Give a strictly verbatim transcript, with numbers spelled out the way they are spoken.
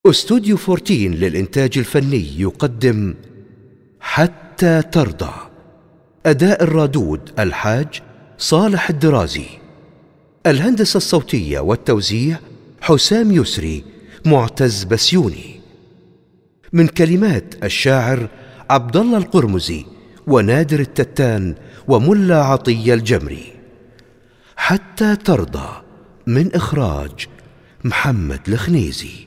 استوديو فورتين للإنتاج الفني يقدم حتى ترضى. أداء الرادود الحاج صالح الدرازي. الهندسة الصوتية والتوزيع حسام يسري معتز بسيوني. من كلمات الشاعر عبد الله القرمزي ونادر التتان وملا عطية الجمري. حتى ترضى من إخراج محمد الخنيزي.